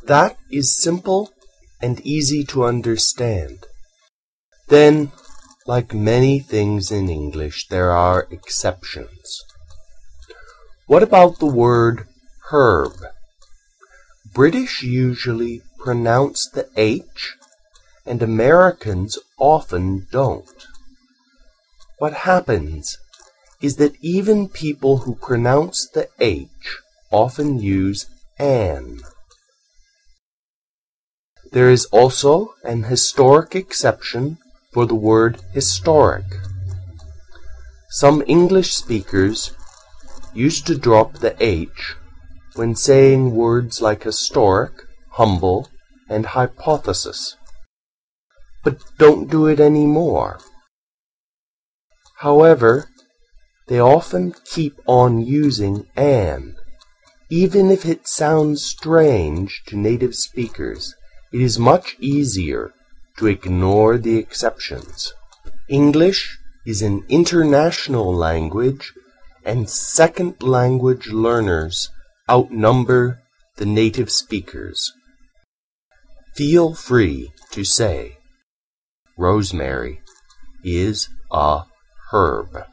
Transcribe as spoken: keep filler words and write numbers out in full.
That is simple and easy to understand. Then, like many things in English, there are exceptions. What about the word herb? British usually pronounce the H, and Americans often don't. What happens is that even people who pronounce the H often use an. There is also an historic exception for the word historic. Some English speakers used to drop the H when saying words like historic, humble, and hypothesis, but don't do it anymore. However, they often keep on using an, even if it sounds strange to native speakers. It is much easier to ignore the exceptions. English is an international language, and second language learners outnumber the native speakers. Feel free to say, rosemary is a herb.